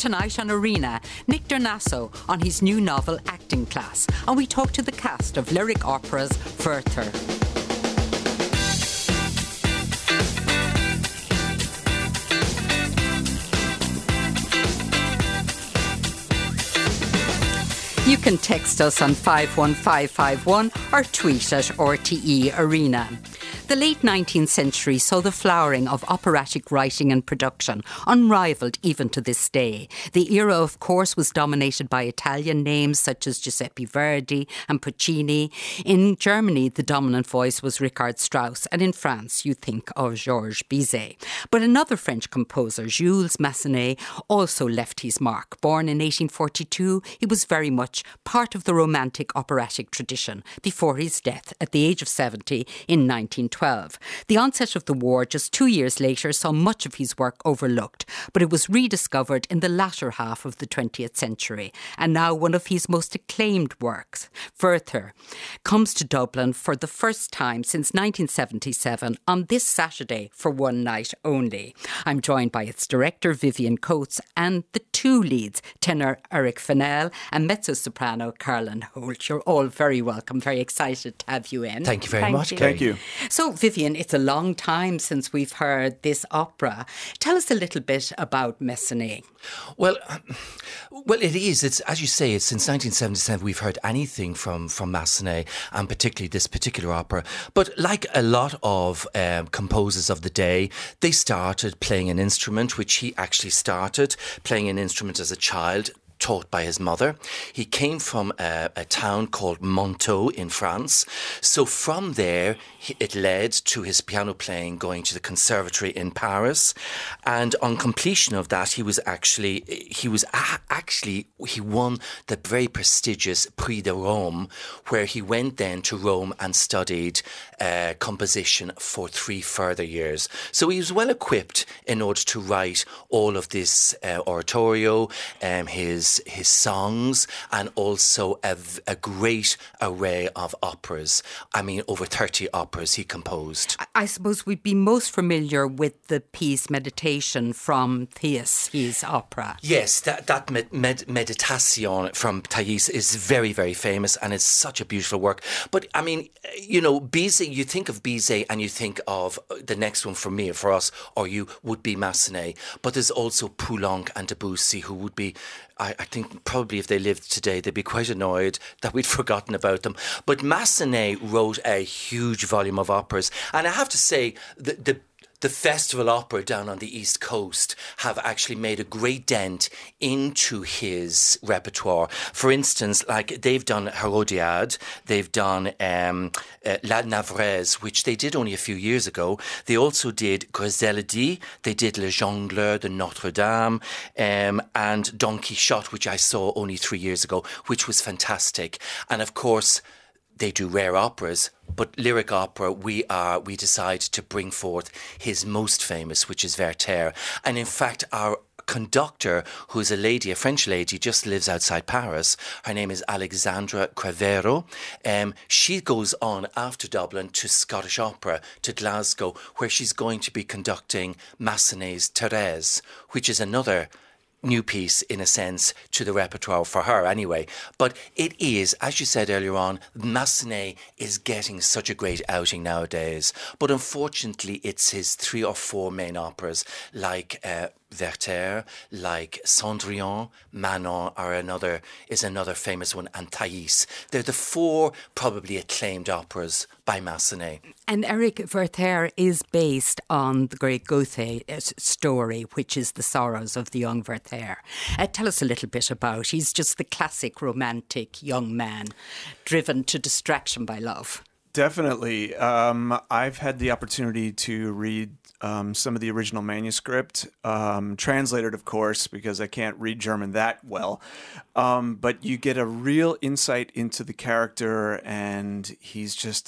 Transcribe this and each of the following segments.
Tonight on Arena, Nick Dernasso on his new novel Acting Class, and we talk to the cast of lyric opera's Werther. You can text us on 51551 or tweet at RTE Arena. The late 19th century saw the flowering of operatic writing and production, unrivalled even to this day. The era, of course, was dominated by Italian names such as Giuseppe Verdi and Puccini. In Germany, the dominant voice was Richard Strauss, and in France, you think of Georges Bizet. But another French composer, Jules Massenet, also left his mark. Born in 1842, he was very much part of the romantic operatic tradition before his death at the age of 70 in 1912. The onset of the war just 2 years later saw much of his work overlooked, but it was rediscovered in the latter half of the 20th century. And now one of his most acclaimed works, Werther, comes to Dublin for the first time since 1977 on this Saturday for one night only. I'm joined by its director, Vivian Coates, and the two leads, tenor Eric Fennell and mezzo-soprano Caroline Holt. You're all very welcome, very excited to have you in. Thank you very much, Kay. Thank you. So, Vivian, it's a long time since we've heard this opera. Tell us a little bit about Massenet. Well, it is. It's, as you say, it's since 1977 we've heard anything from Massenet, and particularly this particular opera. But like a lot of composers of the day, they started playing an instrument, which he actually started playing an instrument as a child, taught by his mother. He came from a town called Montaut in France. So from there, it led to his piano playing, going to the conservatory in Paris. And on completion of that, he won the very prestigious Prix de Rome, where he went then to Rome and studied composition for 3 further years. So he was well equipped in order to write all of this oratorio, his songs, and also a great array of operas. I mean, over 30 operas he composed. I suppose we'd be most familiar with the piece Meditation from Thais, his opera. Yes, that Meditation from Thais is very, very famous, and it's such a beautiful work. But, I mean, you know, Bizet, you think of Bizet and you think of the next one for us, or you would be Massenet. But there's also Poulenc and Debussy, who would be, I think probably if they lived today, they'd be quite annoyed that we'd forgotten about them. But Massenet wrote a huge volume of operas. And I have to say, the Festival Opera down on the East Coast have actually made a great dent into his repertoire. For instance, like they've done Hérodiade, they've done La Navresse, which they did only a few years ago. They also did Griseldi, they did Le Jongleur de Notre Dame, and Don Quixote, which I saw only 3 years ago, which was fantastic. And of course, they do rare operas, but lyric opera, we decide to bring forth his most famous, which is Werther. And in fact, our conductor, who's a French lady, just lives outside Paris. Her name is Alexandra Crevero. She goes on after Dublin to Scottish Opera, to Glasgow, where she's going to be conducting Massenet's Thérèse, which is another new piece, in a sense, to the repertoire for her anyway. But it is, as you said earlier on, Massenet is getting such a great outing nowadays. But unfortunately, it's his 3 or 4 main operas, like Werther, like Cendrillon, Manon is another famous one, and Thais. They're the 4 probably acclaimed operas by Massenet. And Eric, Werther is based on the great Goethe story, which is The Sorrows of the Young Werther. Tell us a little bit about. He's just the classic romantic young man driven to distraction by love. Definitely. I've had the opportunity to read some of the original manuscript, translated, of course, because I can't read German that well. But you get a real insight into the character, and he's just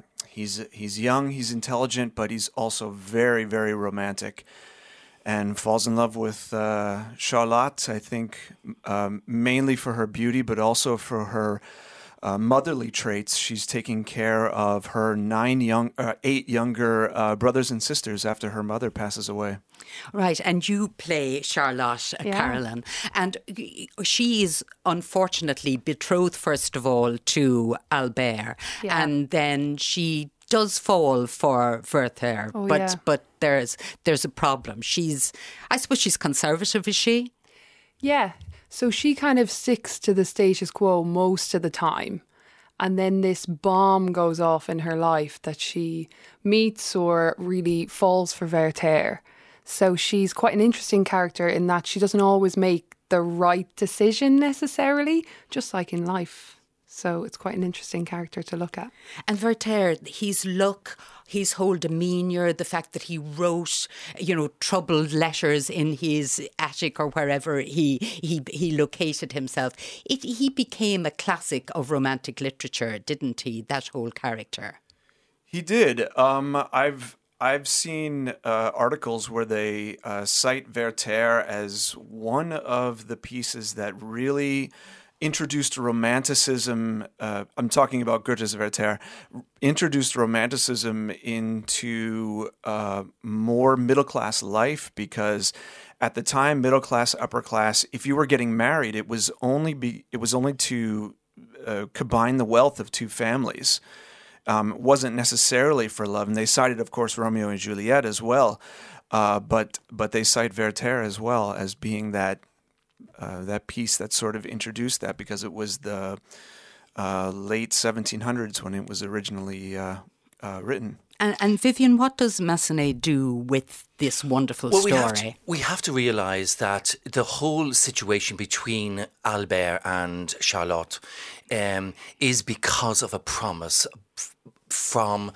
he's young, he's intelligent, but he's also very, very romantic, and falls in love with Charlotte, I think, mainly for her beauty, but also for her motherly traits. She's taking care of her 8 younger brothers and sisters after her mother passes away. Right, and you play Charlotte Carolyn, and she is unfortunately betrothed first of all to Albert, and then she does fall for Werther, but there's a problem. I suppose she's conservative, is she? Yeah, so she kind of sticks to the status quo most of the time. And then this bomb goes off in her life that she meets or really falls for Werther. So she's quite an interesting character in that she doesn't always make the right decision necessarily, just like in life. So it's quite an interesting character to look at. And Werther, his look, his whole demeanour, the fact that he wrote, troubled letters in his attic or wherever he located himself, he became a classic of romantic literature, didn't he, that whole character? He did. I've seen articles where they cite Werther as one of the pieces that really introduced romanticism. I'm talking about Goethe's Werther. Introduced romanticism into more middle class life, because at the time, middle class, upper class, if you were getting married, it was only to combine the wealth of two families. Wasn't necessarily for love, and they cited, of course, Romeo and Juliet as well. But they cite Werther as well as being that piece that sort of introduced that, because it was the late 1700s when it was originally written. And Vivian, what does Massenet do with this wonderful story? We have to realise that the whole situation between Albert and Charlotte is because of a promise from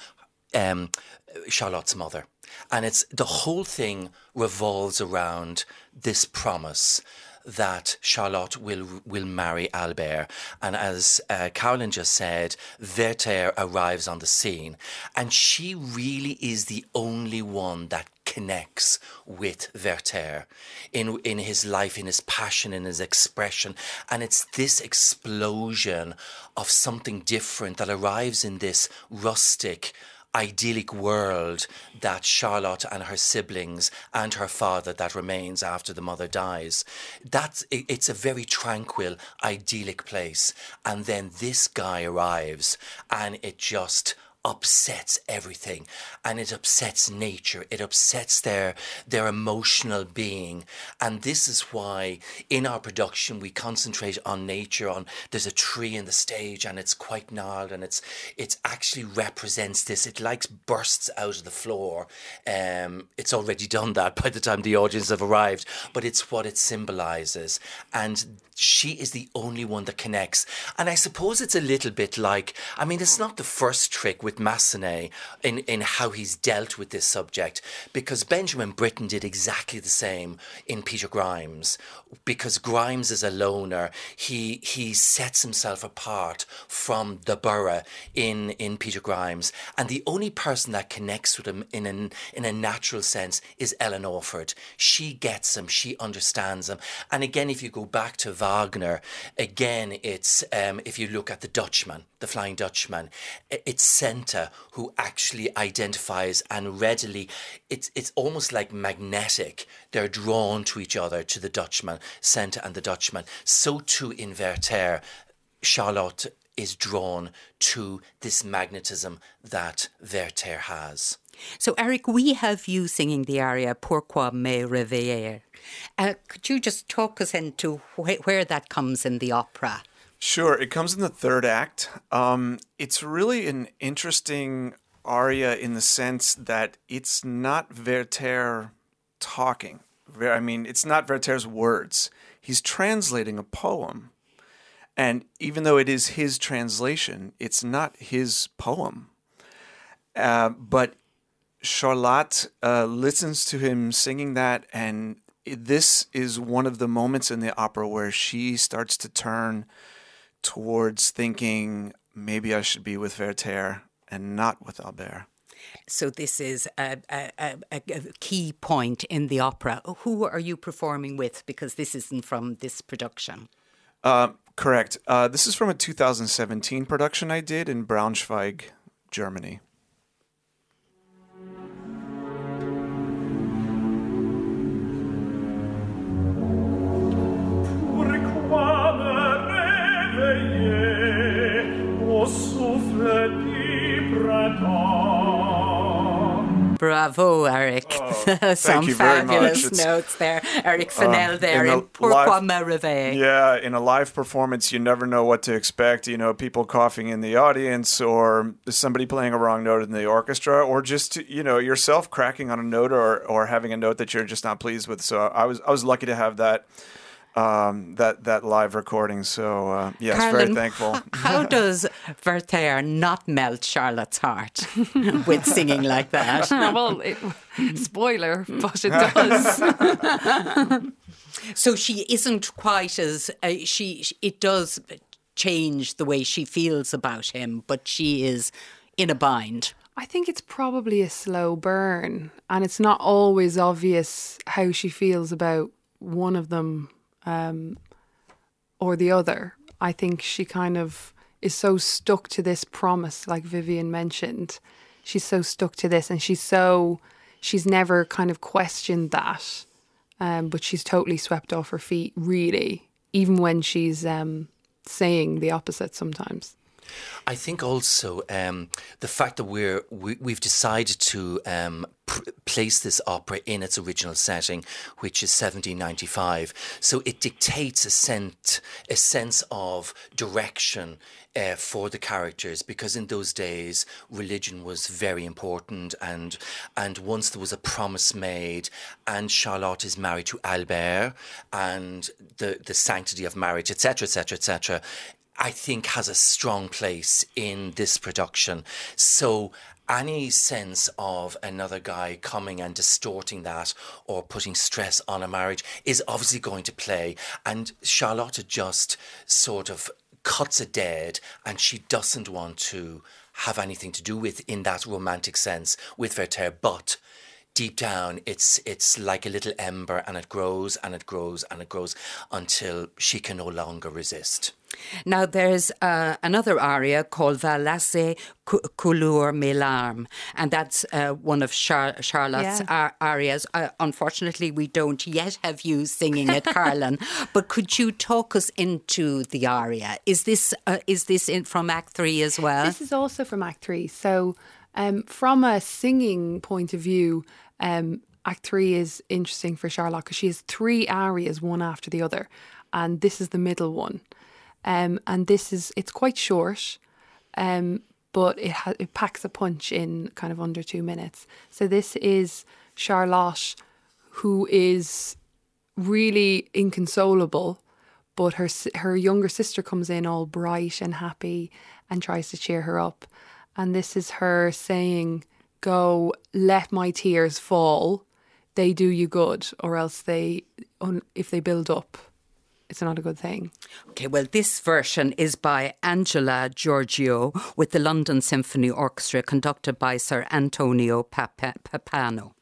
Charlotte's mother. And the whole thing revolves around this promise that Charlotte will marry Albert. And as Carolyn just said, Werther arrives on the scene, and she really is the only one that connects with Werther in his life, in his passion, in his expression. And it's this explosion of something different that arrives in this rustic, idyllic world that Charlotte and her siblings and her father that remains after the mother dies. It's a very tranquil, idyllic place. And then this guy arrives and it just upsets everything, and it upsets nature, it upsets their emotional being. And this is why in our production we concentrate on nature. There's a tree in the stage and it's quite gnarled, and it actually represents this. It like bursts out of the floor. It's already done that by the time the audience have arrived, but it's what it symbolises. And she is the only one that connects. And I suppose it's a little bit like, it's not the first trick with Massenet in how he's dealt with this subject, because Benjamin Britten did exactly the same in Peter Grimes. Because Grimes is a loner, he sets himself apart from the borough in Peter Grimes, and the only person that connects with him in a natural sense is Ellen Orford. She gets him, she understands him. And again, if you go back to Wagner, again, it's if you look at the Dutchman, the Flying Dutchman, it's Senta who actually identifies and readily, it's almost like magnetic. They're drawn to each other, to the Dutchman, Senta and the Dutchman. So too in Werther, Charlotte is drawn to this magnetism that Werther has. So, Eric, we have you singing the aria Pourquoi me réveiller. Could you just talk us into where that comes in the opera? Sure. It comes in the third act. It's really an interesting aria in the sense that it's not Werther talking. It's not Werther's words. He's translating a poem. And even though it is his translation, it's not his poem. But Charlotte listens to him singing that, and this is one of the moments in the opera where she starts to turn towards thinking, maybe I should be with Werther and not with Albert. So this is a key point in the opera. Who are you performing with? Because this isn't from this production. Correct. This is from a 2017 production I did in Braunschweig, Germany. Bravo, Eric. Some you very fabulous much. notes there. Eric Fennell there in Pourquoi me réveiller? Yeah, in a live performance, you never know what to expect. You know, people coughing in the audience, or somebody playing a wrong note in the orchestra, or just, you know, yourself cracking on a note or having a note that you're just not pleased with. So I was lucky to have that. That live recording. So yes, Carolyn, very thankful. How does Werther not melt Charlotte's heart with singing like that? Well, spoiler, but it does. So she isn't quite as it does change the way she feels about him, but she is in a bind. I think it's probably a slow burn, and it's not always obvious how she feels about one of them or the other. I think she kind of is so stuck to this promise, like Vivian mentioned. She's so stuck to this, and she's never kind of questioned that. But she's totally swept off her feet, really, even when she's saying the opposite sometimes. I think also the fact that we've decided to place this opera in its original setting, which is 1795, so it dictates a sense of direction for the characters, because in those days religion was very important, and once there was a promise made, and Charlotte is married to Albert, and the sanctity of marriage, etc., etc., etc., I think has a strong place in this production. So any sense of another guy coming and distorting that or putting stress on a marriage is obviously going to play. And Charlotte just sort of cuts it dead, and she doesn't want to have anything to do with, in that romantic sense, with Werther. But deep down, it's like a little ember, and it grows and it grows and it grows until she can no longer resist. Now, there's another aria called Va laisser couler mes larmes, and that's one of Charlotte's arias. Unfortunately, we don't yet have you singing it, Carolyn, but could you talk us into the aria? Is this from Act 3 as well? This is also from Act 3. So from a singing point of view, Act 3 is interesting for Charlotte because she has 3 arias, one after the other, and this is the middle one. And it's quite short, but it packs a punch in kind of under 2 minutes. So this is Charlotte, who is really inconsolable, but her younger sister comes in all bright and happy and tries to cheer her up. And this is her saying, "Go, let my tears fall. They do you good, or else if they build up, it's not a good thing." Okay, well, this version is by Angela Giorgio with the London Symphony Orchestra, conducted by Sir Antonio Papano.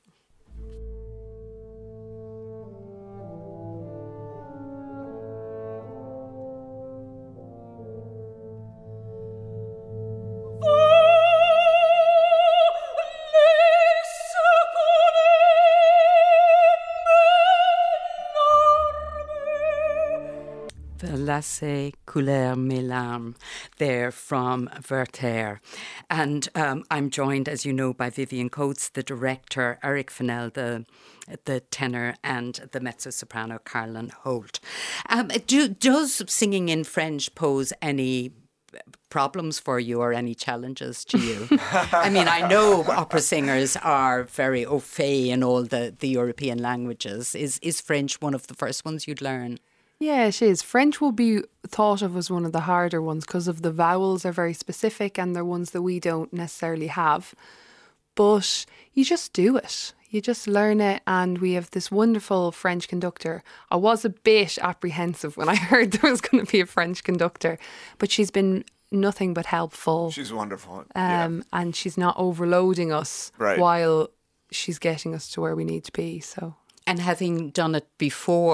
Laisser couler mes larmes, there from Werther. And I'm joined, as you know, by Vivian Coates, the director, Eric Fennell, the tenor, and the mezzo-soprano, Carolyn Holt. Does singing in French pose any problems for you or any challenges to you? I mean, I know opera singers are very au fait in all the European languages. Is French one of the first ones you'd learn? Yeah, it is. French will be thought of as one of the harder ones because of the vowels are very specific and they're ones that we don't necessarily have. But you just do it. You just learn it, and we have this wonderful French conductor. I was a bit apprehensive when I heard there was going to be a French conductor, but she's been nothing but helpful. She's wonderful. And she's not overloading us while she's getting us to where we need to be. So. And having done it before,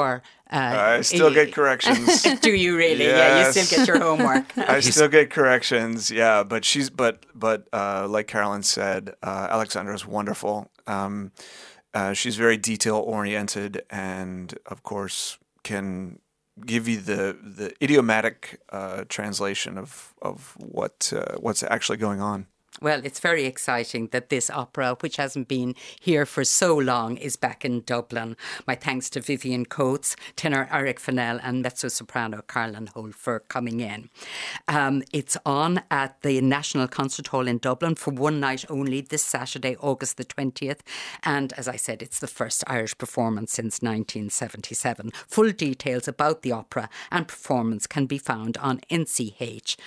I still get corrections. Do you really? Yes. Yeah, you still get your homework. I still get corrections. Yeah, but like Carolyn said, Alexandra's wonderful. She's very detail oriented, and of course can give you the idiomatic translation of what's actually going on. Well, it's very exciting that this opera, which hasn't been here for so long, is back in Dublin. My thanks to Vivian Coates, tenor Eric Fennell and mezzo-soprano Caroline Holt for coming in. It's on at the National Concert Hall in Dublin for one night only this Saturday, August the 20th. And as I said, it's the first Irish performance since 1977. Full details about the opera and performance can be found on nch.ie.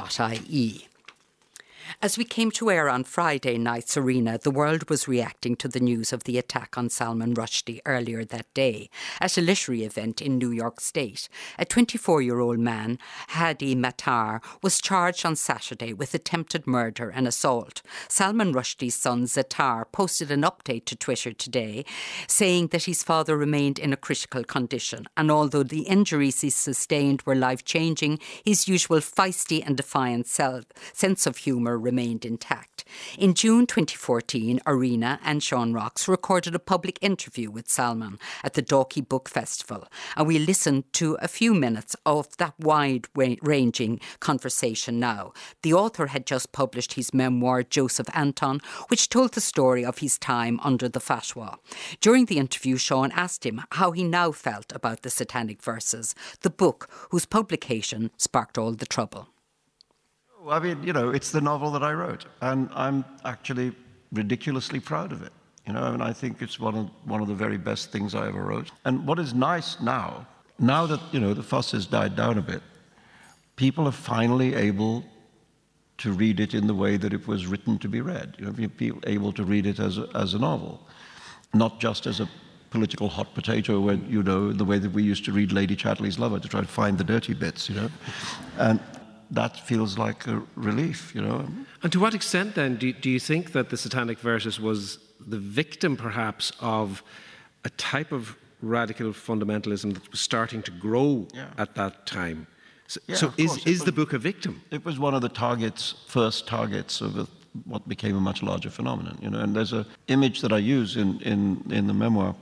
As we came to air on Friday night, Serena, the world was reacting to the news of the attack on Salman Rushdie earlier that day at a literary event in New York State. A 24-year-old man, Hadi Matar, was charged on Saturday with attempted murder and assault. Salman Rushdie's son, Zatar, posted an update to Twitter today saying that his father remained in a critical condition, and although the injuries he sustained were life-changing, his usual feisty and defiant sense of humour remained intact. In June 2014, Arena and Sean Rocks recorded a public interview with Salman at the Dalkey Book Festival, and we listened to a few minutes of that wide-ranging conversation now. The author had just published his memoir, Joseph Anton, which told the story of his time under the fatwa. During the interview, Sean asked him how he now felt about the Satanic Verses, the book whose publication sparked all the trouble. I mean, it's the novel that I wrote, and I'm actually ridiculously proud of it. And I think it's one of the very best things I ever wrote. And what is nice now that, the fuss has died down a bit, people are finally able to read it in the way that it was written to be read. People able to read it as a novel, not just as a political hot potato when, the way that we used to read Lady Chatterley's Lover to try to find the dirty bits, And that feels like a relief, And to what extent, then, do you think that the Satanic Verses was the victim, perhaps, of a type of radical fundamentalism that was starting to grow at that time? So is the book a victim? It was one of the first targets of what became a much larger phenomenon, And there's an image that I use in the memoir,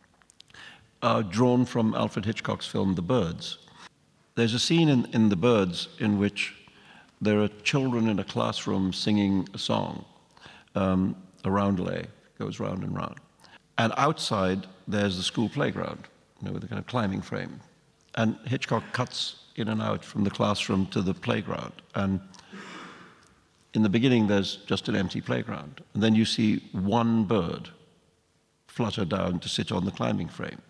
drawn from Alfred Hitchcock's film *The Birds*. There's a scene in The Birds in which there are children in a classroom singing a song, a roundelay, goes round and round. And outside, there's the school playground, with a kind of climbing frame. And Hitchcock cuts in and out from the classroom to the playground. And in the beginning, there's just an empty playground. And then you see one bird flutter down to sit on the climbing frame.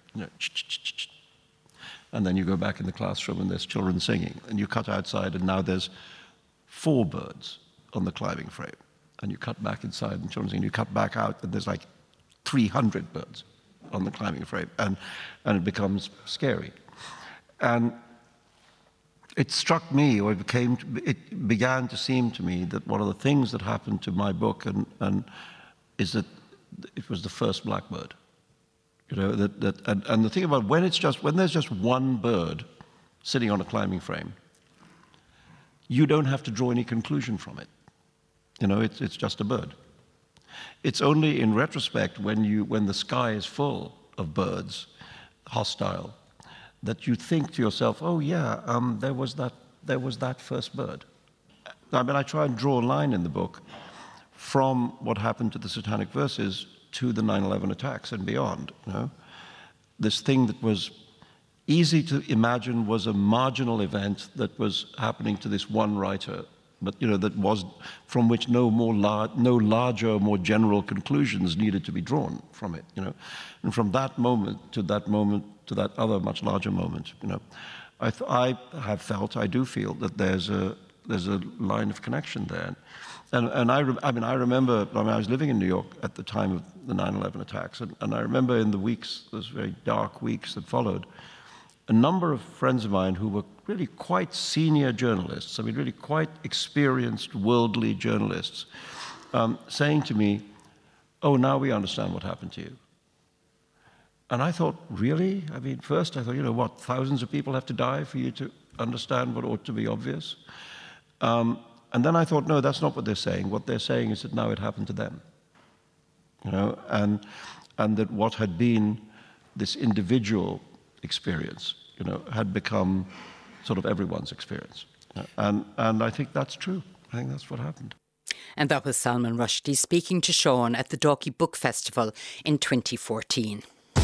And then you go back in the classroom and there's children singing. And you cut outside and now there's 4 birds on the climbing frame. And you cut back inside and children singing. You cut back out and there's like 300 birds on the climbing frame. And it becomes scary. And it struck me, or it began to seem to me that one of the things that happened to my book is that it was the first blackbird. And the thing about when there's just one bird sitting on a climbing frame, you don't have to draw any conclusion from it. It's just a bird. It's only in retrospect when the sky is full of birds, hostile, that you think to yourself, oh yeah, there was that first bird. I mean, I try and draw a line in the book from what happened to the Satanic Verses to the 9/11 attacks and beyond. This thing that was easy to imagine was a marginal event that was happening to this one writer, but that was from which no larger, more general conclusions needed to be drawn from it. And from that moment to that other much larger moment, I do feel that there's a line of connection there. And I remember, I was living in New York at the time of the 9/11 attacks, and I remember in the weeks, those very dark weeks that followed, a number of friends of mine who were really quite senior journalists, really quite experienced, worldly journalists, saying to me, oh, now we understand what happened to you. And I thought, really? I mean, first I thought, what, thousands of people have to die for you to understand what ought to be obvious? And then I thought, no, that's not what they're saying. What they're saying is that now it happened to them. And that what had been this individual experience, had become sort of everyone's experience. And I think that's true. I think that's what happened. And that was Salman Rushdie speaking to Sean at the Dalkey Book Festival in 2014.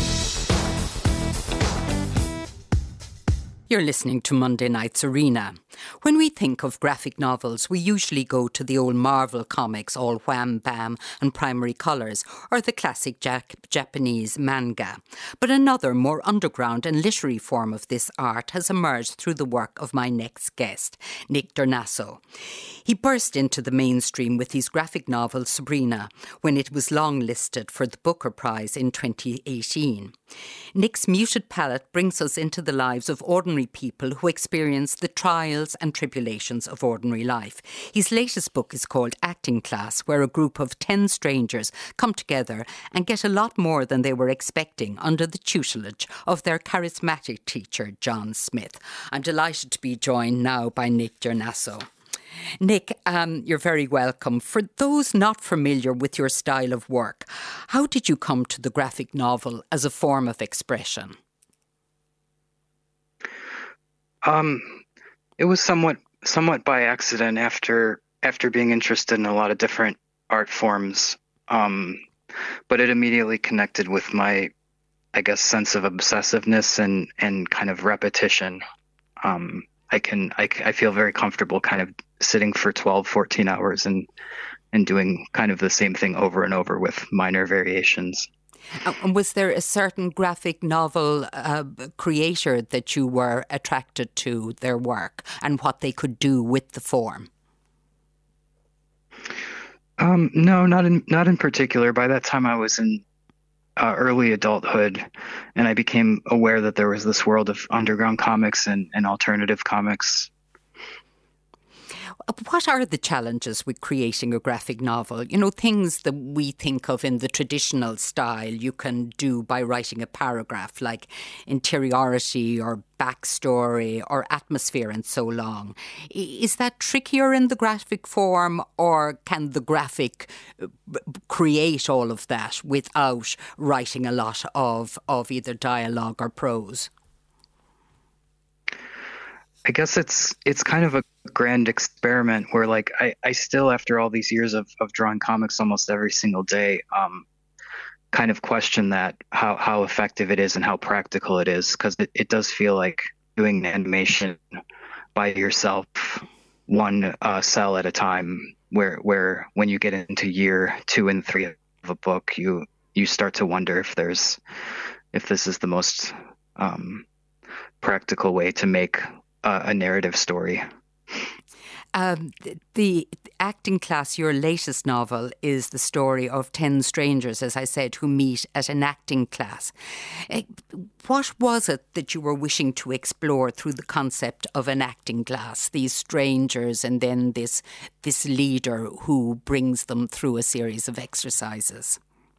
You're listening to Monday Night's Arena. When we think of graphic novels, we usually go to the old Marvel comics, all wham, bam and primary colours, or the classic Japanese manga. But another, more underground and literary form of this art has emerged through the work of my next guest, Nick Dernasso. He burst into the mainstream with his graphic novel Sabrina, when it was longlisted for the Booker Prize in 2018. Nick's muted palette brings us into the lives of ordinary people who experience the trials and tribulations of ordinary life. His latest book is called Acting Class, where a group of 10 strangers come together and get a lot more than they were expecting under the tutelage of their charismatic teacher, John Smith. I'm delighted to be joined now by Nick Dernasso. Nick, you're very welcome. For those not familiar with your style of work, how did you come to the graphic novel as a form of expression? It was somewhat by accident after being interested in a lot of different art forms. But it immediately connected with my, I guess, sense of obsessiveness and kind of repetition. I feel very comfortable kind of sitting for 12, 14 hours and doing kind of the same thing over and over with minor variations. And was there a certain graphic novel creator that you were attracted to their work and what they could do with the form? No, not in particular. By that time, I was in early adulthood, and I became aware that there was this world of underground comics and alternative comics. What are the challenges with creating a graphic novel? Things that we think of in the traditional style you can do by writing a paragraph, like interiority or backstory or atmosphere and so on. Is that trickier in the graphic form, or can the graphic create all of that without writing a lot of either dialogue or prose? I guess it's kind of a grand experiment where, like, I still, after all these years of drawing comics almost every single day, kind of question that how effective it is and how practical it is, because it does feel like doing animation by yourself, one cell at a time, where when you get into year 2 and 3 of a book, you start to wonder if this is the most practical way to make a narrative story. The Acting Class, your latest novel, is the story of 10 strangers, as I said, who meet at an acting class. What was it that you were wishing to explore through the concept of an acting class, these strangers and then this leader who brings them through a series of exercises?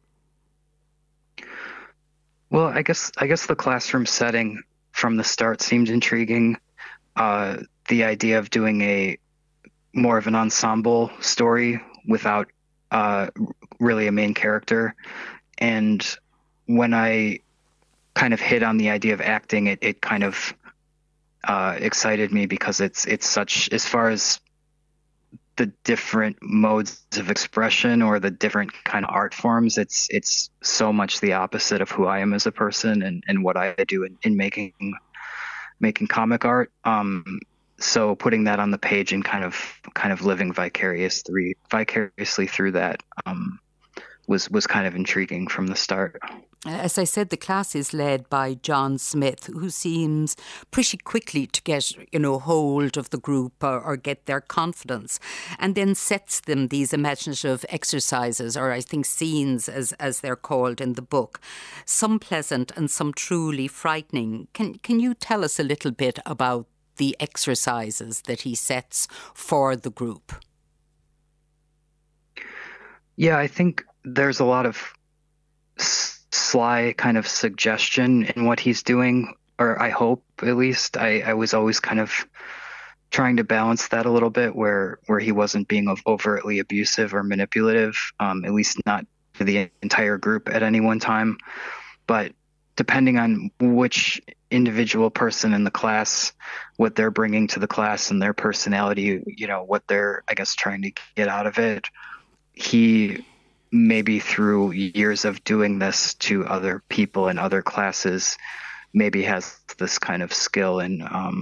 Well, I guess the classroom setting from the start seemed intriguing. The idea of doing a more of an ensemble story without really a main character. And when I kind of hit on the idea of acting, it kind of excited me, because it's such, as far as the different modes of expression or the different kind of art forms, it's so much the opposite of who I am as a person and what I do in making comic art. So putting that on the page and kind of living vicariously through that was kind of intriguing from the start. As I said, the class is led by John Smith, who seems pretty quickly to get, hold of the group or get their confidence, and then sets them these imaginative exercises, or I think scenes as they're called in the book, some pleasant and some truly frightening. Can you tell us a little bit about the exercises that he sets for the group? Yeah, I think there's a lot of sly kind of suggestion in what he's doing, or I hope at least. I was always kind of trying to balance that a little bit, where he wasn't being overtly abusive or manipulative, at least not to the entire group at any one time. But depending on which individual person in the class, what they're bringing to the class and their personality, what they're, I guess, trying to get out of it, he maybe through years of doing this to other people in other classes, maybe has this kind of skill in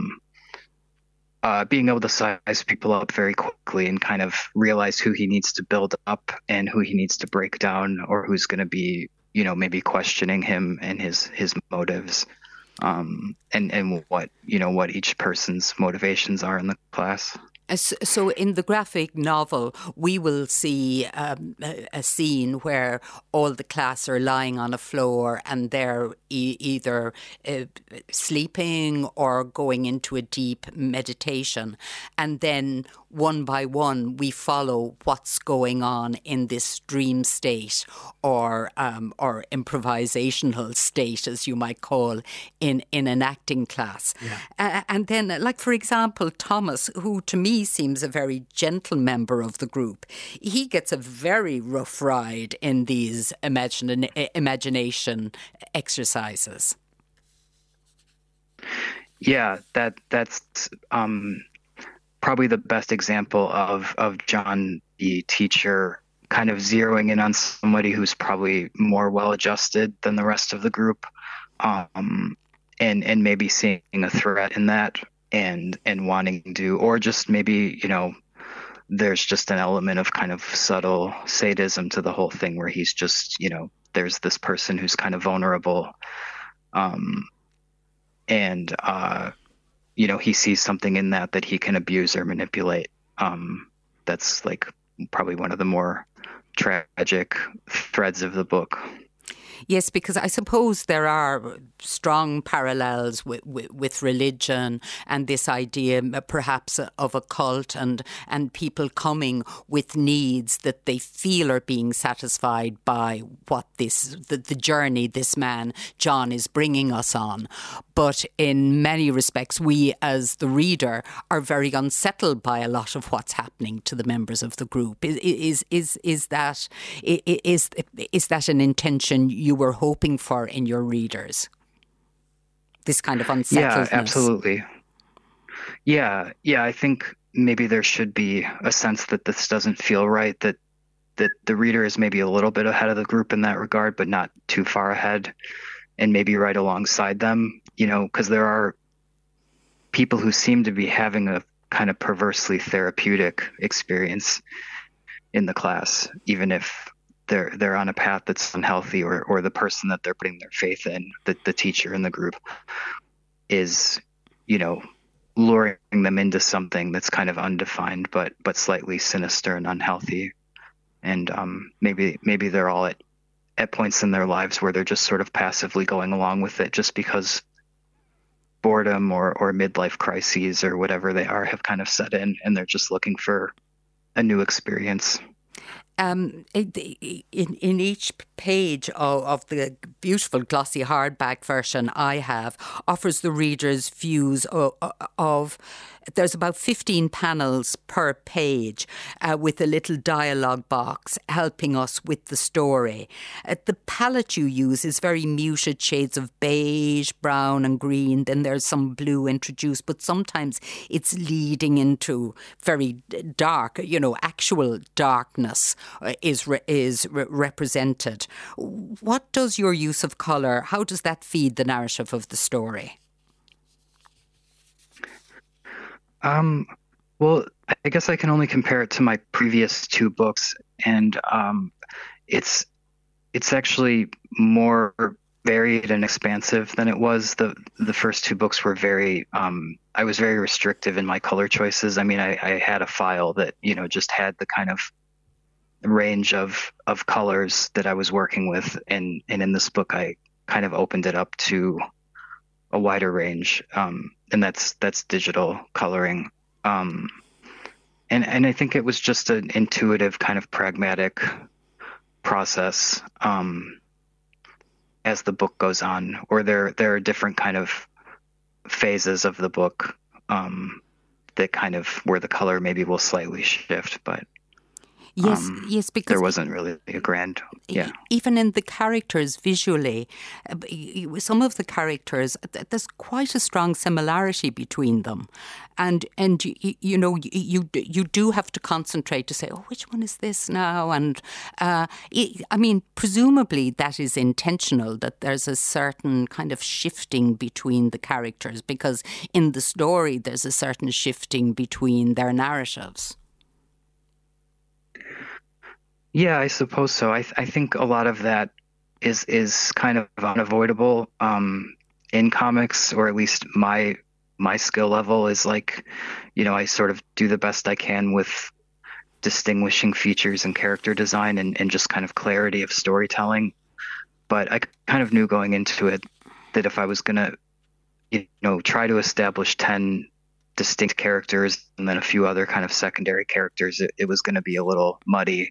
being able to size people up very quickly and kind of realize who he needs to build up and who he needs to break down, or who's going to be, maybe questioning him and his motives, and what each person's motivations are in the class. So in the graphic novel, we will see a scene where all the class are lying on a floor and they're either sleeping or going into a deep meditation. And then one by one, we follow what's going on in this dream state or improvisational state, as you might call, in an acting class. Yeah. And then, like, for example, Thomas, who to me seems a very gentle member of the group, he gets a very rough ride in these imagination exercises. Yeah, that's probably the best example of John, the teacher, kind of zeroing in on somebody who's probably more well-adjusted than the rest of the group, and maybe seeing a threat in that, and wanting to, or just maybe, there's just an element of kind of subtle sadism to the whole thing, where he's just, there's this person who's kind of vulnerable, and he sees something in that he can abuse or manipulate. That's like probably one of the more tragic threads of the book. Yes, because I suppose there are strong parallels with religion and this idea perhaps of a cult and people coming with needs that they feel are being satisfied by what the journey this man, John, is bringing us on. But in many respects, we as the reader are very unsettled by a lot of what's happening to the members of the group. Is that an intention you were hoping for in your readers? This kind of unsettledness. Yeah, absolutely. Yeah, I think maybe there should be a sense that this doesn't feel right, that the reader is maybe a little bit ahead of the group in that regard, but not too far ahead, and maybe right alongside them, because there are people who seem to be having a kind of perversely therapeutic experience in the class, even if they're on a path that's unhealthy, or the person that they're putting their faith in, the teacher in the group, is, luring them into something that's kind of undefined, but slightly sinister and unhealthy. And maybe they're all at points in their lives where they're just sort of passively going along with it, just because boredom or midlife crises or whatever they are have kind of set in, and they're just looking for a new experience. In each page of the beautiful glossy hardback version I have offers the reader's views of there's about 15 panels per page with a little dialogue box helping us with the story. The palette you use is very muted shades of beige, brown and green. Then there's some blue introduced, but sometimes it's leading into very dark, actual darkness is represented. What does your use of colour, how does that feed the narrative of the story? Well, I guess I can only compare it to my previous two books, and it's actually more varied and expansive than it was. The first two books were very I was very restrictive in my color choices. I mean, I had a file that just had the kind of range of colors that I was working with, and in this book I kind of opened it up to a wider range, and that's digital coloring, and I think it was just an intuitive kind of pragmatic process, as the book goes on, or there are different kind of phases of the book that kind of where the color maybe will slightly shift, but yes, because there wasn't really a grand, even in the characters visually, some of the characters, there's quite a strong similarity between them, and you know, you do have to concentrate to say, oh, which one is this now? And I mean, presumably that is intentional, that there's a certain kind of shifting between the characters, because in the story there's a certain shifting between their narratives. Yeah, I suppose so. I think a lot of that is kind of unavoidable in comics, or at least my skill level is like, you know, I sort of do the best I can with distinguishing features and character design and just kind of clarity of storytelling. But I kind of knew going into it that if I was going to, you know, try to establish 10 distinct characters and then a few other kind of secondary characters, it was going to be a little muddy.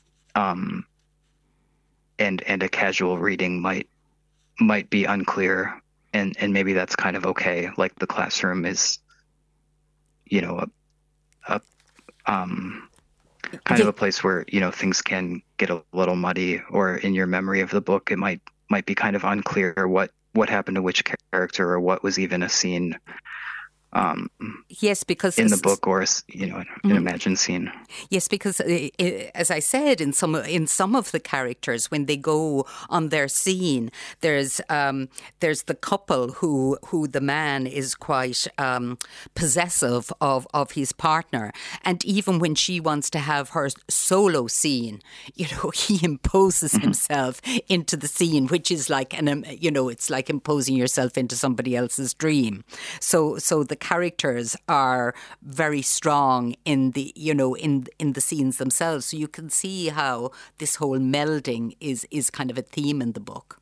And a casual reading might be unclear, and maybe that's kind of okay. Like the classroom is, you know, a kind of a place where, you know, things can get a little muddy, or in your memory of the book, it might be kind of unclear what happened to which character, or what was even a scene. Yes, because in the book, or, you know, an imagined scene. Yes, because as I said, in some of the characters, when they go on their scene, there's the couple who the man is quite possessive of his partner, and even when she wants to have her solo scene, you know, he imposes himself into the scene, which is like it's like imposing yourself into somebody else's dream. So the characters are very strong in the, you know, in the scenes themselves. So you can see how this whole melding is kind of a theme in the book.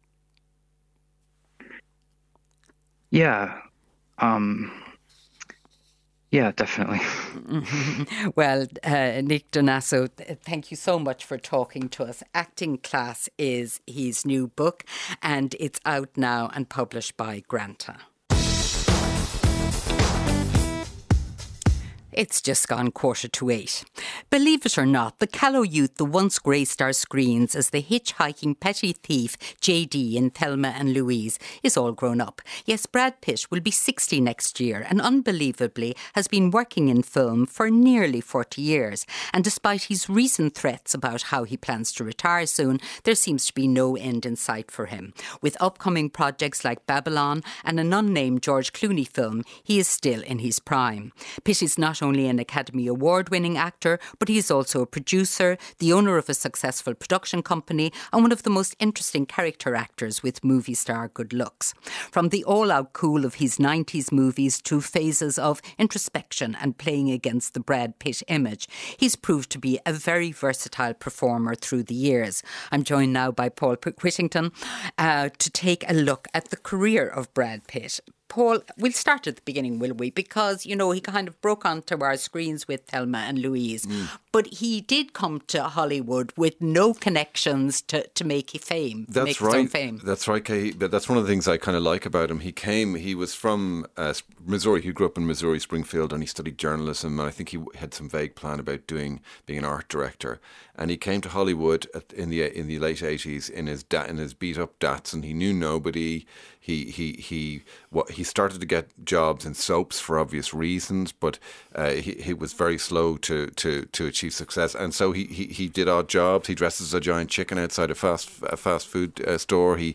Yeah. Yeah, definitely. Well, Nick Donasso, thank you so much for talking to us. Acting Class is his new book, and it's out now and published by Granta. It's just gone 7:45. Believe it or not, the callow youth that once graced our screens as the hitchhiking petty thief JD in Thelma and Louise is all grown up. Yes, Brad Pitt will be 60 next year and unbelievably has been working in film for nearly 40 years. And despite his recent threats about how he plans to retire soon, there seems to be no end in sight for him. With upcoming projects like Babylon and an unnamed George Clooney film, he is still in his prime. Pitt is not only an Academy Award-winning actor, but he is also a producer, the owner of a successful production company, and one of the most interesting character actors with movie star good looks. From the all-out cool of his 90s movies to phases of introspection and playing against the Brad Pitt image, he's proved to be a very versatile performer through the years. I'm joined now by Paul Whittington to take a look at the career of Brad Pitt. Paul, we'll start at the beginning, will we? Because, you know, he kind of broke onto our screens with Thelma and Louise. But he did come to Hollywood with no connections to make fame. That's right. His own fame. That's right, Kay. That's one of the things I kind of like about him. He was from Missouri. He grew up in Missouri, Springfield, and he studied journalism. And I think he had some vague plan about being an art director. And he came to Hollywood in the late 80s in his beat up Datsun. He knew nobody. He started to get jobs in soaps for obvious reasons, but he was very slow to achieve success. And so he did odd jobs. He dressed as a giant chicken outside a fast food store. He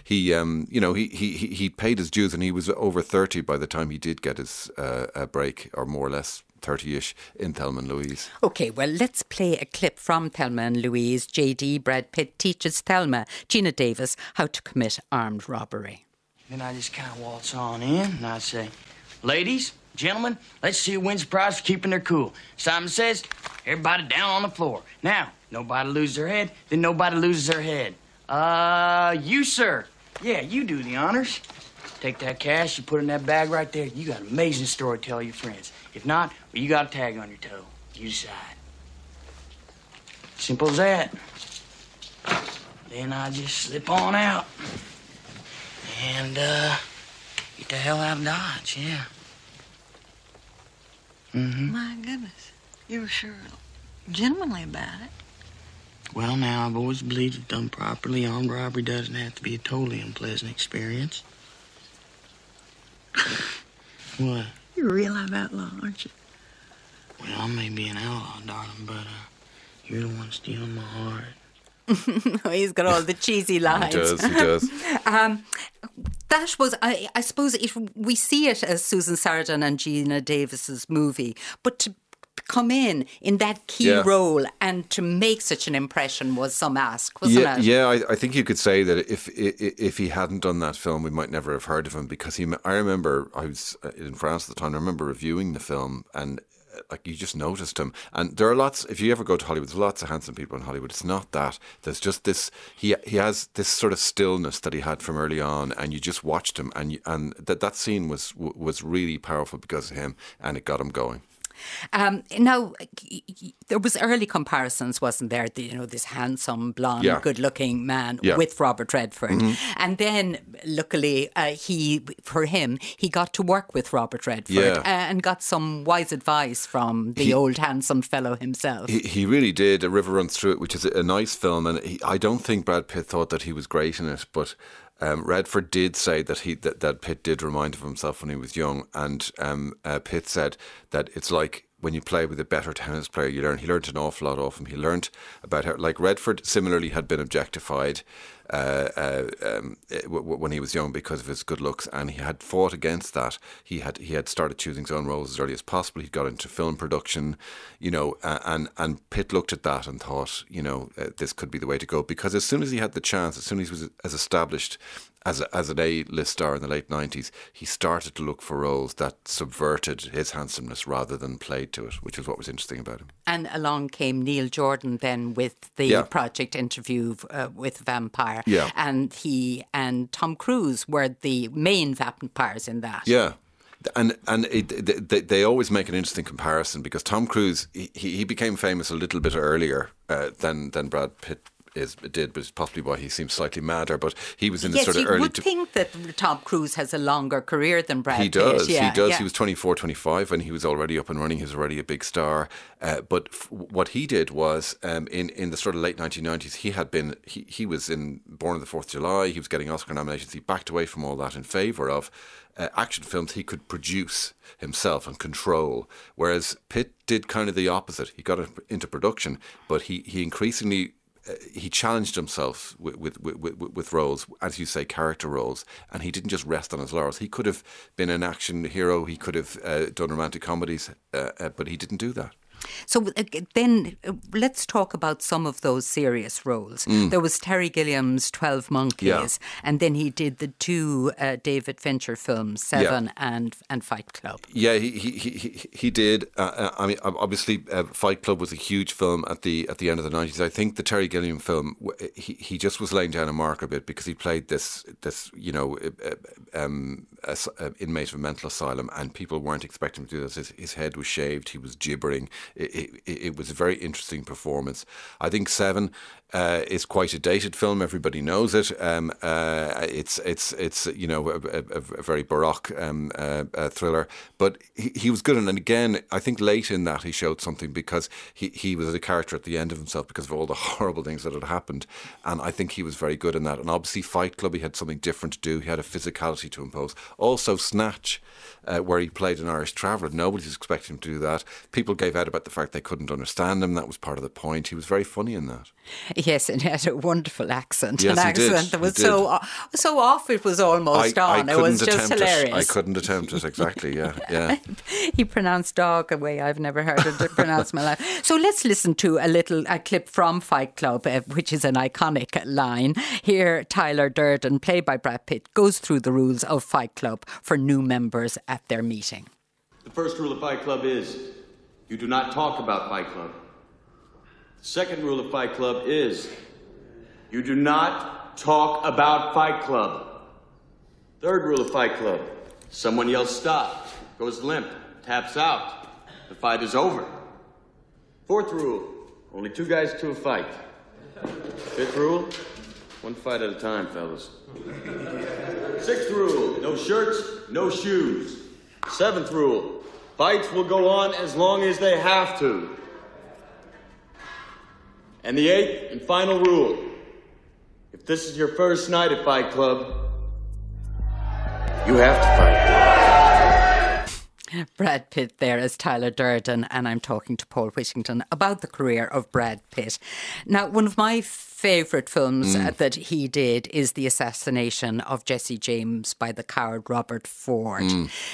paid his dues, and he was over 30 by the time he did get his break, or more or less 30-ish, in Thelma and Louise. OK, well, let's play a clip from Thelma and Louise. JD, Brad Pitt, teaches Thelma, Gina Davis, how to commit armed robbery. Then I just kind of waltz on in, and I say, ladies, gentlemen, let's see who wins the prize for keeping their cool. Simon says, everybody down on the floor. Now, nobody loses their head, then nobody loses their head. You, sir. Yeah, you do the honors. Take that cash, you put it in that bag right there. You got an amazing story to tell your friends. If not, well, you got a tag on your toe. You decide. Simple as that. then I just slip on out and get the hell out of Dodge, yeah. Mm-hmm. My goodness. You were sure gentlemanly about it. Well, now, I've always believed if done properly, armed robbery doesn't have to be a totally unpleasant experience. What? You're a real live outlaw, aren't you? Well, I may be an outlaw, darling, but you're the one stealing my heart. He's got all the cheesy lines. He does. That was, I suppose, we see it as Susan Sarandon and Gina Davis's movie, but to come in that key role and to make such an impression was some ask, wasn't it? Yeah, I think you could say that if he hadn't done that film, we might never have heard of him, because I remember I was in France at the time. I remember reviewing the film, and like, you just noticed him. And there are lots, if you ever go to Hollywood, there's lots of handsome people in Hollywood. It's not that. There's just this, he has this sort of stillness that he had from early on, and you just watched him, and that scene was really powerful because of him, and it got him going. Now, there was early comparisons, wasn't there? This handsome, blonde, good-looking man with Robert Redford. Mm-hmm. And then, luckily, he got to work with Robert Redford and got some wise advice from the old handsome fellow himself. He really did. A River Runs Through It, which is a nice film, and I don't think Brad Pitt thought that he was great in it, but Redford did say that Pitt did remind him of himself when he was young, and Pitt said that it's like when you play with a better tennis player, he learned an awful lot off him. He learned about how, like, Redford similarly had been objectified when he was young because of his good looks, and he had fought against that. He had started choosing his own roles as early as possible. He got into film production, and Pitt looked at that and thought, this could be the way to go, because as soon as he had the chance, as soon as he was as established as an A-list star in the late 90s, he started to look for roles that subverted his handsomeness rather than played to it, which is what was interesting about him. And along came Neil Jordan then with the project Interview with Vampire. Yeah. And he and Tom Cruise were the main vampires in that. Yeah. And they always make an interesting comparison, because Tom Cruise, he became famous a little bit earlier than Brad Pitt did, but possibly why he seems slightly madder. But he was in the sort of early... Yes, you would think that Tom Cruise has a longer career than Brad Pitt. He does. He was 24, 25 when he was already up and running. He was already a big star. But what he did was, in the sort of late 1990s, he was in Born on the 4th of July. He was getting Oscar nominations. He backed away from all that in favour of action films he could produce himself and control, whereas Pitt did kind of the opposite. He got into production, but he increasingly... he challenged himself with roles, as you say, character roles, and he didn't just rest on his laurels. He could have been an action hero, he could have done romantic comedies, but he didn't do that. So then let's talk about some of those serious roles. There was Terry Gilliam's 12 Monkeys, and then he did the two David Fincher films, Seven and Fight Club. Yeah, he did. I mean, obviously, Fight Club was a huge film at the end of the 90s. I think the Terry Gilliam film, he just was laying down a mark a bit, because he played this inmate of a mental asylum, and people weren't expecting him to do this. His head was shaved. He was gibbering. It was a very interesting performance. I think Seven is quite a dated film. Everybody knows it. It's a very baroque thriller. But he was good. And again, I think late in that he showed something, because he was a character at the end of himself because of all the horrible things that had happened. And I think he was very good in that. And obviously Fight Club, he had something different to do. He had a physicality to impose. Also Snatch, where he played an Irish traveller. Nobody was expecting him to do that. People gave out about the fact they couldn't understand him. That was part of the point. He was very funny in that. Yes, and he had a wonderful accent. Yes, an accent that was so off it was almost on. It was just hilarious. I couldn't attempt it, exactly, yeah. He pronounced dog a way I've never heard it pronounced in my life. So let's listen to a clip from Fight Club, which is an iconic line. Here, Tyler Durden, played by Brad Pitt, goes through the rules of Fight Club for new members at their meeting. The first rule of Fight Club is you do not talk about Fight Club. The second rule of Fight Club is you do not talk about Fight Club. Third rule of Fight Club, someone yells stop, goes limp, taps out. The fight is over. Fourth rule, only two guys to a fight. Fifth rule, One fight at a time, fellas. 6th rule, no shirts, no shoes. 7th rule, fights will go on as long as they have to. And the 8th and final rule, if this is your first night at Fight Club, you have to fight. Brad Pitt there as Tyler Durden, and I'm talking to Paul Whittington about the career of Brad Pitt. Now, one of my favourite films that he did is The Assassination of Jesse James by the coward Robert Ford.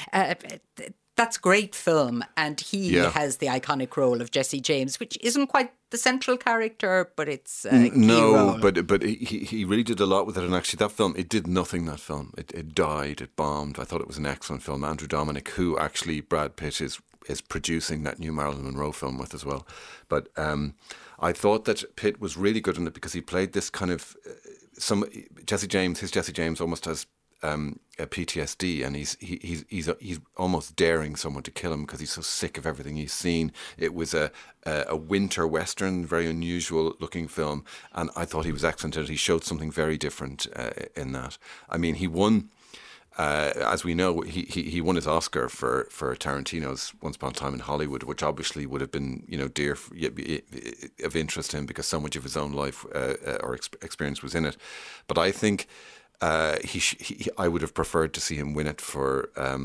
That's a great film, and he has the iconic role of Jesse James, which isn't quite the central character, but it's a key role. but he really did a lot with it, and actually that film, it did nothing, that film. It died, it bombed. I thought it was an excellent film. Andrew Dominik, who actually Brad Pitt is producing that new Marilyn Monroe film with as well. But I thought that Pitt was really good in it because he played this kind of, Jesse James almost has a PTSD, and he's almost daring someone to kill him because he's so sick of everything he's seen. It was a winter western, very unusual looking film, and I thought he was excellent at it. He showed something very different in that. I mean, he won. As we know, he won his Oscar for Tarantino's Once Upon a Time in Hollywood, which obviously would have been of interest to him because so much of his own life or experience was in it. But I think I would have preferred to see him win it for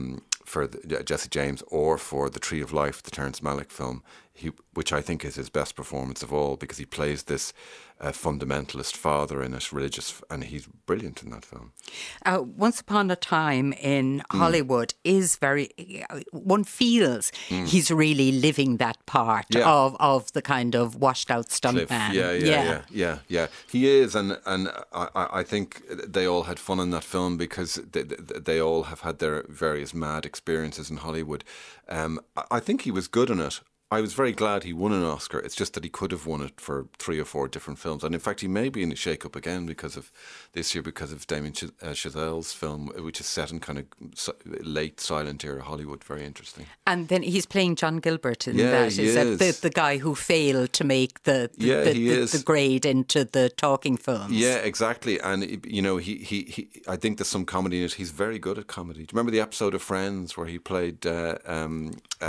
Jesse James or for The Tree of Life, the Terrence Malick film, which I think is his best performance of all because he plays this fundamentalist father in it, religious, and he's brilliant in that film. Once Upon a Time in Hollywood is one feels he's really living that part of the kind of washed out stuntman. Yeah. He is, and I think they all had fun in that film because they all have had their various mad experiences in Hollywood. I think he was good in it. I was very glad he won an Oscar. It's just that he could have won it for 3 or 4 different films. And in fact, he may be in a shake-up again because of Damien Chazelle's film, which is set in kind of late silent era Hollywood. Very interesting. And then he's playing John Gilbert in that. Is the guy who failed to make the grade into the talking films. Yeah, exactly. And, you know, he I think there's some comedy in it. He's very good at comedy. Do you remember the episode of Friends where he played an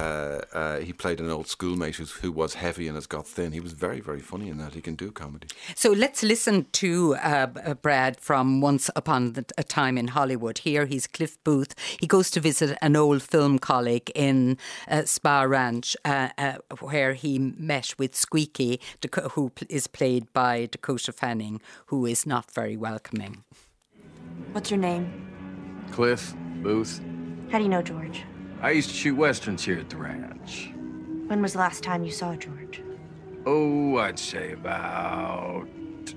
old schoolmate who was heavy and has got thin? He was very, very funny in that. He can do comedy. So let's listen to Brad from Once Upon a Time in Hollywood. Here he's Cliff Booth. He goes to visit an old film colleague in Spa Ranch where he met with Squeaky, who is played by Dakota Fanning, who is not very welcoming. What's your name? Cliff Booth. How do you know George? I used to shoot westerns here at the ranch. When was the last time you saw George? Oh, I'd say about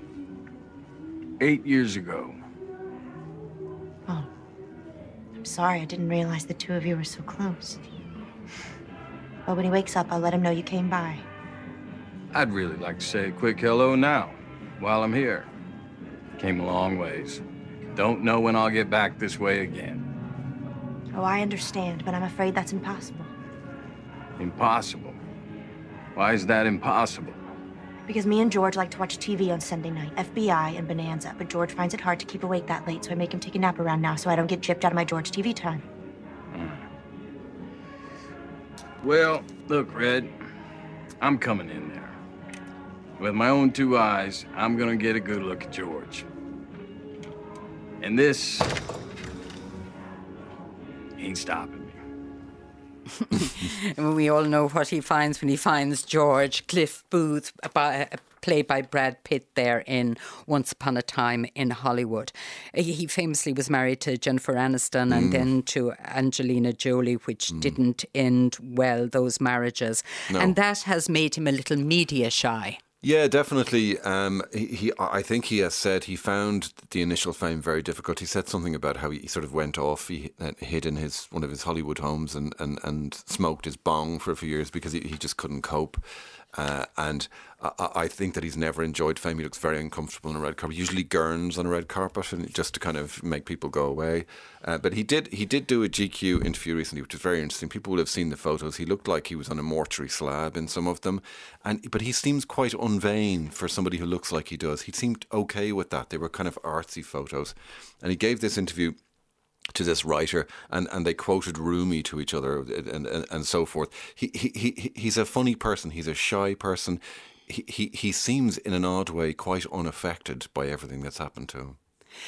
8 years ago. Oh. I'm sorry, I didn't realize the two of you were so close. Well, when he wakes up, I'll let him know you came by. I'd really like to say a quick hello now, while I'm here. Came a long ways. Don't know when I'll get back this way again. Oh, I understand, but I'm afraid that's impossible. Impossible? Why is that impossible? Because me and George like to watch TV on Sunday night, FBI and Bonanza, but George finds it hard to keep awake that late, so I make him take a nap around now so I don't get gypped out of my George TV time. Well, look, Red, I'm coming in there. With my own 2 eyes, I'm gonna get a good look at George. And this ain't stopping me. We all know what he finds when he finds George. Cliff Booth, played by Brad Pitt there in Once Upon a Time in Hollywood. He famously was married to Jennifer Aniston and then to Angelina Jolie, which didn't end well, those marriages. No. And that has made him a little media shy. Yeah, definitely. I think he has said he found the initial fame very difficult. He said something about how he sort of went off. He hid in one of his Hollywood homes and smoked his bong for a few years because he just couldn't cope. And I think that he's never enjoyed fame. He looks very uncomfortable on a red carpet. He usually gurns on a red carpet, and just to kind of make people go away. But he did do a GQ interview recently, which is very interesting. People will have seen the photos. He looked like he was on a mortuary slab in some of them, but he seems quite fun vein for somebody who looks like he does. He seemed okay with that. They were kind of artsy photos. And he gave this interview to this writer, and they quoted Rumi to each other, and so forth. He's a funny person. He's a shy person. He seems, in an odd way, quite unaffected by everything that's happened to him.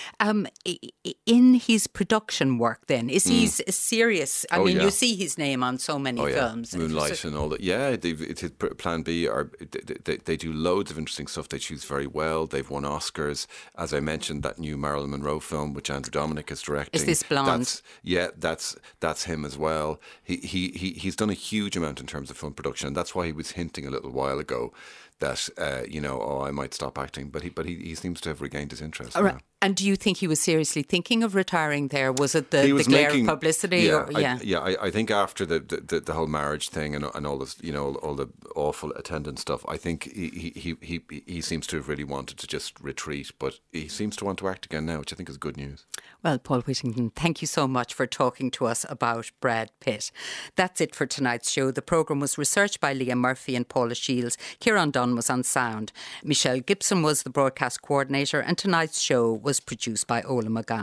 In his production work, then, is he serious? I mean, you see his name on so many films. Moonlight and all that. Yeah, it's Plan B. They do loads of interesting stuff. They choose very well. They've won Oscars. As I mentioned, that new Marilyn Monroe film, which Andrew Dominic is directing. Is this Blonde? That's him as well. He's done a huge amount in terms of film production, and that's why he was hinting a little while ago that I might stop acting, but he seems to have regained his interest. Right. And do you think he was seriously thinking of retiring there? Was it the glare of publicity? I think after the whole marriage thing and all this, all the awful attendant stuff, I think he seems to have really wanted to just retreat, but he seems to want to act again now, which I think is good news. Well, Paul Whittington, thank you so much for talking to us about Brad Pitt. That's it for tonight's show. The programme was researched by Liam Murphy and Paula Shields. Kieran Dunn was on sound. Michelle Gibson was the broadcast coordinator, and tonight's show was produced by Ola McGann.